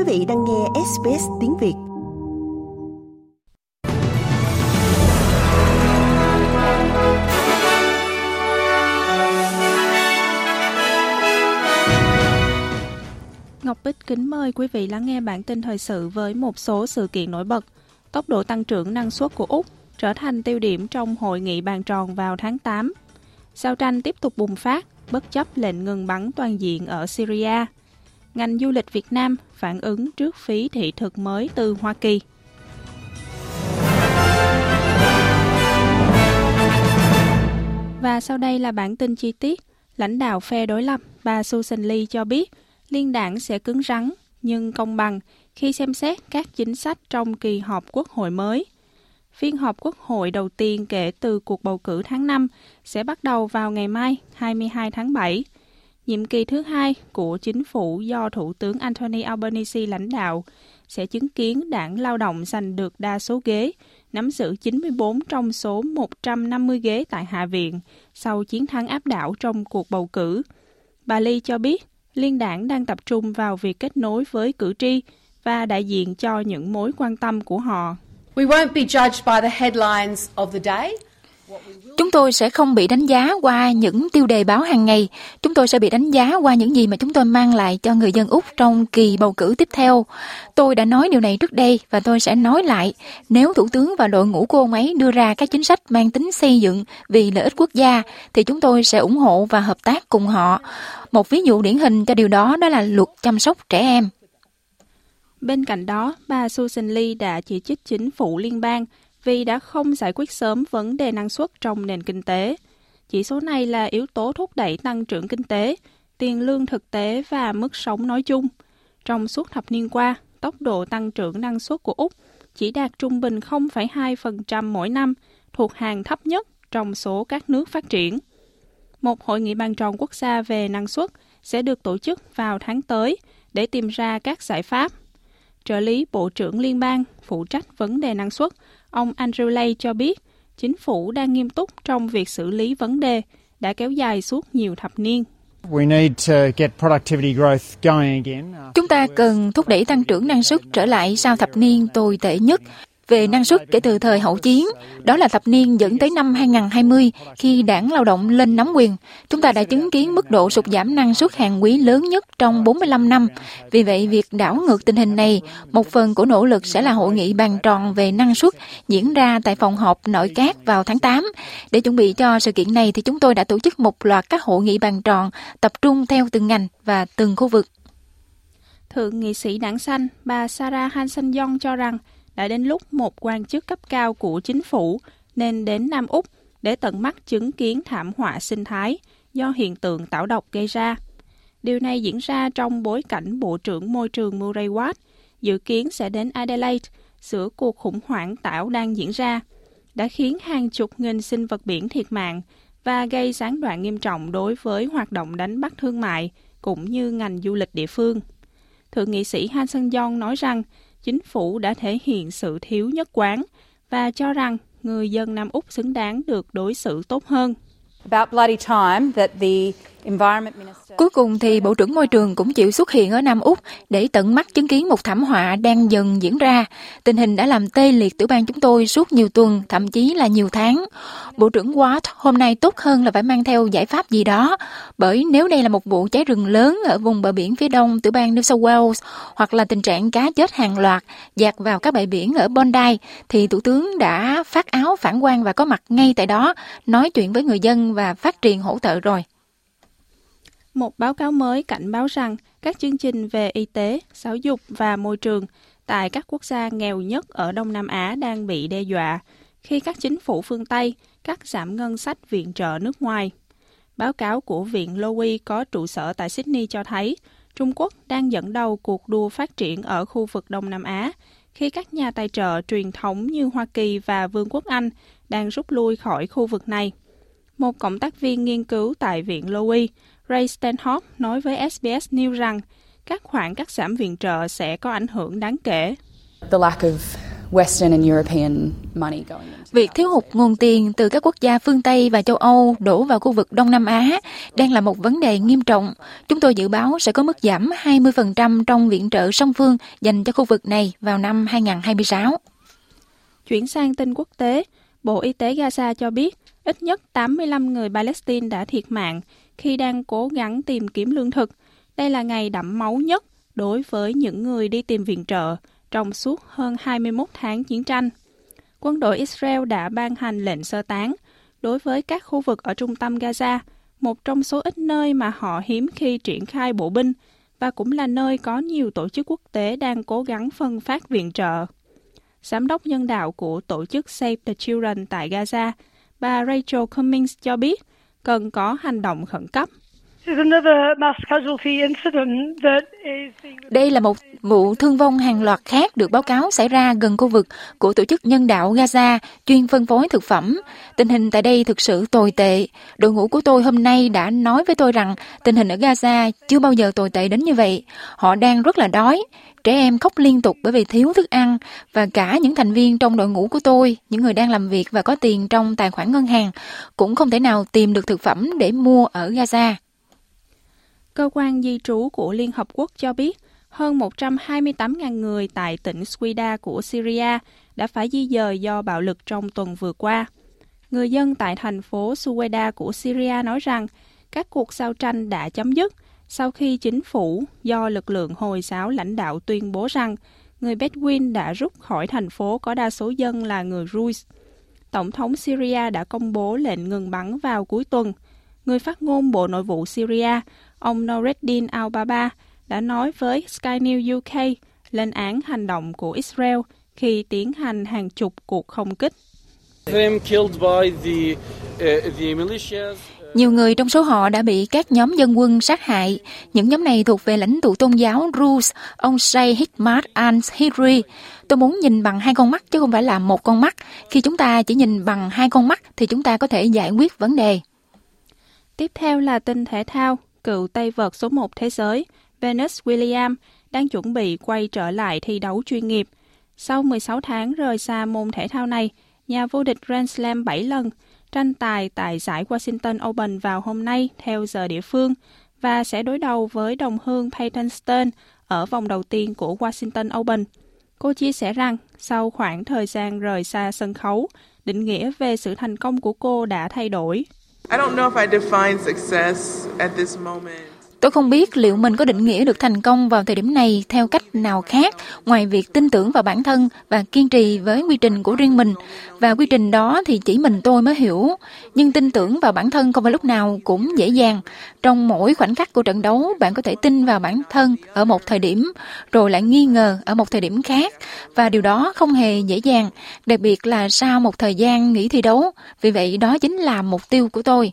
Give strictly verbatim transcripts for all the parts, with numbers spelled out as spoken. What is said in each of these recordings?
vị đang nghe ét bê ét tiếng Việt. Ngọc Bích kính mời quý vị lắng nghe bản tin thời sự với một số sự kiện nổi bật. Tốc độ tăng trưởng năng suất của Úc trở thành tiêu điểm trong hội nghị bàn tròn vào tháng tám. Giao tranh tiếp tục bùng phát, bất chấp lệnh ngừng bắn toàn diện ở Syria. Ngành du lịch Việt Nam phản ứng trước phí thị thực mới từ Hoa Kỳ. Và sau đây là bản tin chi tiết. Lãnh đạo phe đối lập bà Susan Lee cho biết liên đảng sẽ cứng rắn nhưng công bằng khi xem xét các chính sách trong kỳ họp quốc hội mới. Phiên họp quốc hội đầu tiên kể từ cuộc bầu cử tháng năm sẽ bắt đầu vào ngày mai hai mươi hai tháng bảy. Nhiệm kỳ thứ hai của chính phủ do Thủ tướng Anthony Albanese lãnh đạo sẽ chứng kiến đảng Lao động giành được đa số ghế, nắm giữ chín mươi bốn trong số một trăm năm mươi ghế tại Hạ viện sau chiến thắng áp đảo trong cuộc bầu cử. Bà Lee cho biết liên đảng đang tập trung vào việc kết nối với cử tri và đại diện cho những mối quan tâm của họ. We won't be judged by the headlines of the day. Chúng tôi sẽ không bị đánh giá qua những tiêu đề báo hàng ngày. Chúng tôi sẽ bị đánh giá qua những gì mà chúng tôi mang lại cho người dân Úc trong kỳ bầu cử tiếp theo. Tôi đã nói điều này trước đây và tôi sẽ nói lại. Nếu Thủ tướng và đội ngũ của ông ấy đưa ra các chính sách mang tính xây dựng vì lợi ích quốc gia, thì chúng tôi sẽ ủng hộ và hợp tác cùng họ. Một ví dụ điển hình cho điều đó đó là luật chăm sóc trẻ em. Bên cạnh đó, bà Susan Lee đã chỉ trích chính phủ liên bang vì đã không giải quyết sớm vấn đề năng suất trong nền kinh tế. Chỉ số này là yếu tố thúc đẩy tăng trưởng kinh tế, tiền lương thực tế và mức sống nói chung. Trong suốt thập niên qua, tốc độ tăng trưởng năng suất của Úc chỉ đạt trung bình không phẩy hai phần trăm mỗi năm, thuộc hàng thấp nhất trong số các nước phát triển. Một hội nghị bàn tròn quốc gia về năng suất sẽ được tổ chức vào tháng tới để tìm ra các giải pháp. Trợ lý Bộ trưởng Liên bang phụ trách vấn đề năng suất, ông Andrew Lay cho biết chính phủ đang nghiêm túc trong việc xử lý vấn đề đã kéo dài suốt nhiều thập niên. Chúng ta cần thúc đẩy tăng trưởng năng suất trở lại sau thập niên tồi tệ nhất về năng suất kể từ thời hậu chiến. Đó là thập niên dẫn tới năm hai không hai không khi đảng Lao động lên nắm quyền. Chúng ta đã chứng kiến mức độ sụt giảm năng suất hàng quý lớn nhất trong bốn mươi lăm năm. Vì vậy, việc đảo ngược tình hình này, một phần của nỗ lực sẽ là hội nghị bàn tròn về năng suất diễn ra tại phòng họp nội các vào tháng tám. Để chuẩn bị cho sự kiện này thì chúng tôi đã tổ chức một loạt các hội nghị bàn tròn tập trung theo từng ngành và từng khu vực. Thượng nghị sĩ Đảng Xanh, bà Sarah Hanson-Young cho rằng đã đến lúc một quan chức cấp cao của chính phủ nên đến Nam Úc để tận mắt chứng kiến thảm họa sinh thái do hiện tượng tảo độc gây ra. Điều này diễn ra trong bối cảnh Bộ trưởng Môi trường Murray Watt dự kiến sẽ đến Adelaide giữa cuộc khủng hoảng tảo đang diễn ra, đã khiến hàng chục nghìn sinh vật biển thiệt mạng và gây gián đoạn nghiêm trọng đối với hoạt động đánh bắt thương mại cũng như ngành du lịch địa phương. Thượng nghị sĩ Hanson-Young nói rằng chính phủ đã thể hiện sự thiếu nhất quán và cho rằng người dân Nam Úc xứng đáng được đối xử tốt hơn. Cuối cùng thì Bộ trưởng Môi trường cũng chịu xuất hiện ở Nam Úc để tận mắt chứng kiến một thảm họa đang dần diễn ra. Tình hình đã làm tê liệt tiểu bang chúng tôi suốt nhiều tuần, thậm chí là nhiều tháng. Bộ trưởng Watt hôm nay tốt hơn là phải mang theo giải pháp gì đó, bởi nếu đây là một vụ cháy rừng lớn ở vùng bờ biển phía đông tiểu bang New South Wales hoặc là tình trạng cá chết hàng loạt dạt vào các bãi biển ở Bondi, thì Thủ tướng đã phát áo phản quang và có mặt ngay tại đó, nói chuyện với người dân và phát triển hỗ trợ rồi. Một báo cáo mới cảnh báo rằng các chương trình về y tế, giáo dục và môi trường tại các quốc gia nghèo nhất ở Đông Nam Á đang bị đe dọa khi các chính phủ phương Tây cắt giảm ngân sách viện trợ nước ngoài. Báo cáo của Viện Lowy có trụ sở tại Sydney cho thấy Trung Quốc đang dẫn đầu cuộc đua phát triển ở khu vực Đông Nam Á khi các nhà tài trợ truyền thống như Hoa Kỳ và Vương quốc Anh đang rút lui khỏi khu vực này. Một cộng tác viên nghiên cứu tại Viện Lowy, Ray Stanhope, nói với ét bê ét News rằng các khoản cắt giảm viện trợ sẽ có ảnh hưởng đáng kể. Western and European money going into Việc thiếu hụt nguồn tiền từ các quốc gia phương Tây và châu Âu đổ vào khu vực Đông Nam Á đang là một vấn đề nghiêm trọng. Chúng tôi dự báo sẽ có mức giảm hai mươi phần trăm trong viện trợ song phương dành cho khu vực này vào năm hai không hai sáu. Chuyển sang tin quốc tế, Bộ Y tế Gaza cho biết ít nhất tám mươi lăm người Palestine đã thiệt mạng khi đang cố gắng tìm kiếm lương thực. Đây là ngày đẫm máu nhất đối với những người đi tìm viện trợ trong suốt hơn hai mươi mốt tháng chiến tranh. Quân đội Israel đã ban hành lệnh sơ tán đối với các khu vực ở trung tâm Gaza, một trong số ít nơi mà họ hiếm khi triển khai bộ binh và cũng là nơi có nhiều tổ chức quốc tế đang cố gắng phân phát viện trợ. Giám đốc nhân đạo của tổ chức Save the Children tại Gaza, bà Rachel Cummings cho biết cần có hành động khẩn cấp. Đây là một vụ thương vong hàng loạt khác được báo cáo xảy ra gần khu vực của tổ chức nhân đạo Gaza chuyên phân phối thực phẩm. Tình hình tại đây thực sự tồi tệ. Đội ngũ của tôi hôm nay đã nói với tôi rằng tình hình ở Gaza chưa bao giờ tồi tệ đến như vậy. Họ đang rất là đói. Trẻ em khóc liên tục bởi vì thiếu thức ăn và cả những thành viên trong đội ngũ của tôi, những người đang làm việc và có tiền trong tài khoản ngân hàng, cũng không thể nào tìm được thực phẩm để mua ở Gaza. Cơ quan di trú của Liên Hợp Quốc cho biết hơn một trăm hai mươi tám nghìn người tại tỉnh Squida của Syria đã phải di dời do bạo lực trong tuần vừa qua. Người dân tại thành phố Suweda của Syria nói rằng các cuộc giao tranh đã chấm dứt sau khi chính phủ do lực lượng Hồi giáo lãnh đạo tuyên bố rằng người Bedouin đã rút khỏi thành phố có đa số dân là người Druze. Tổng thống Syria đã công bố lệnh ngừng bắn vào cuối tuần. Người phát ngôn Bộ Nội vụ Syria, ông Noureddin al-Baba, đã nói với Sky News u ca lên án hành động của Israel khi tiến hành hàng chục cuộc không kích. Nhiều người trong số họ đã bị các nhóm dân quân sát hại. Những nhóm này thuộc về lãnh tụ tôn giáo Druze, ông Sheikh Hikmat al-Hidri. Tôi muốn nhìn bằng hai con mắt chứ không phải là một con mắt. Khi chúng ta chỉ nhìn bằng hai con mắt thì chúng ta có thể giải quyết vấn đề. Tiếp theo là tin thể thao. Cựu tay vợt số một thế giới, Venus Williams, đang chuẩn bị quay trở lại thi đấu chuyên nghiệp. Sau mười sáu tháng rời xa môn thể thao này, nhà vô địch Grand Slam bảy lần, tranh tài tại giải Washington Open vào hôm nay theo giờ địa phương và sẽ đối đầu với đồng hương Peyton Stearns ở vòng đầu tiên của Washington Open. Cô chia sẻ rằng sau khoảng thời gian rời xa sân khấu, định nghĩa về sự thành công của cô đã thay đổi. I don't know if I define success at this moment. Tôi không biết liệu mình có định nghĩa được thành công vào thời điểm này theo cách nào khác ngoài việc tin tưởng vào bản thân và kiên trì với quy trình của riêng mình. Và quy trình đó thì chỉ mình tôi mới hiểu. Nhưng tin tưởng vào bản thân không phải lúc nào cũng dễ dàng. Trong mỗi khoảnh khắc của trận đấu, bạn có thể tin vào bản thân ở một thời điểm, rồi lại nghi ngờ ở một thời điểm khác. Và điều đó không hề dễ dàng, đặc biệt là sau một thời gian nghỉ thi đấu. Vì vậy đó chính là mục tiêu của tôi.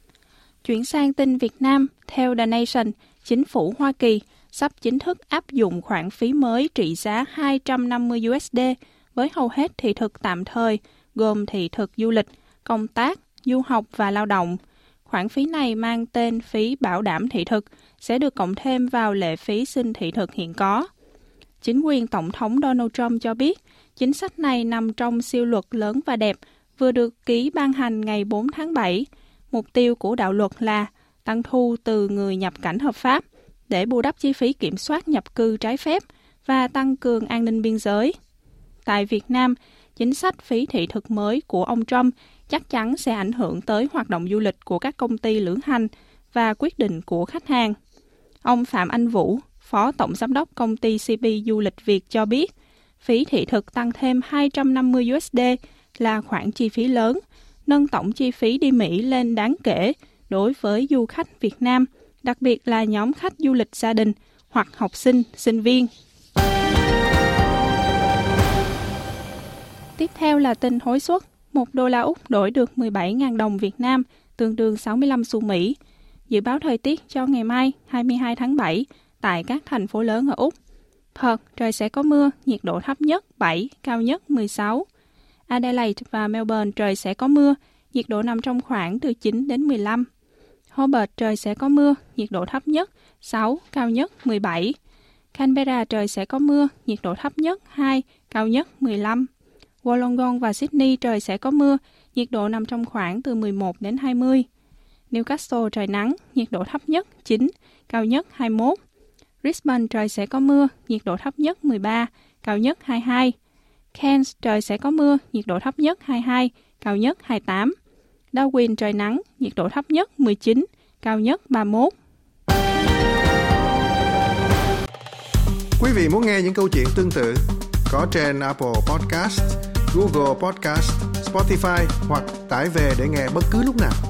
Chuyển sang tin Việt Nam, theo The Nation, chính phủ Hoa Kỳ sắp chính thức áp dụng khoản phí mới trị giá hai trăm năm mươi đô la với hầu hết thị thực tạm thời, gồm thị thực du lịch, công tác, du học và lao động. Khoản phí này mang tên phí bảo đảm thị thực, sẽ được cộng thêm vào lệ phí xin thị thực hiện có. Chính quyền Tổng thống Donald Trump cho biết, chính sách này nằm trong siêu luật lớn và đẹp, vừa được ký ban hành ngày bốn tháng bảy. Mục tiêu của đạo luật là tăng thu từ người nhập cảnh hợp pháp để bù đắp chi phí kiểm soát nhập cư trái phép và tăng cường an ninh biên giới. Tại Việt Nam, chính sách phí thị thực mới của ông Trump chắc chắn sẽ ảnh hưởng tới hoạt động du lịch của các công ty lữ hành và quyết định của khách hàng. Ông Phạm Anh Vũ, Phó Tổng Giám đốc công ty xê pê Du lịch Việt cho biết, phí thị thực tăng thêm hai trăm năm mươi đô la là khoản chi phí lớn, nâng tổng chi phí đi Mỹ lên đáng kể đối với du khách Việt Nam, đặc biệt là nhóm khách du lịch gia đình hoặc học sinh, sinh viên. Tiếp theo là tin hối suất. Một đô la Úc đổi được mười bảy nghìn đồng Việt Nam, tương đương sáu mươi lăm xu Mỹ. Dự báo thời tiết cho ngày mai hai mươi hai tháng bảy tại các thành phố lớn ở Úc. Perth, trời sẽ có mưa, nhiệt độ thấp nhất bảy, cao nhất mười sáu. Adelaide và Melbourne trời sẽ có mưa, nhiệt độ nằm trong khoảng từ chín đến mười lăm. Hobart trời sẽ có mưa, nhiệt độ thấp nhất sáu, cao nhất mười bảy. Canberra trời sẽ có mưa, nhiệt độ thấp nhất hai, cao nhất mười lăm. Wollongong và Sydney trời sẽ có mưa, nhiệt độ nằm trong khoảng từ mười một đến hai mươi. Newcastle trời nắng, nhiệt độ thấp nhất chín, cao nhất hai mươi mốt. Brisbane trời sẽ có mưa, nhiệt độ thấp nhất mười ba, cao nhất hai mươi hai. Cairns trời sẽ có mưa, nhiệt độ thấp nhất hai mươi hai, cao nhất hai mươi tám. Darwin trời nắng, nhiệt độ thấp nhất mười chín, cao nhất ba mươi mốt. Quý vị muốn nghe những câu chuyện tương tự có trên Apple Podcast, Google Podcast, Spotify hoặc tải về để nghe bất cứ lúc nào.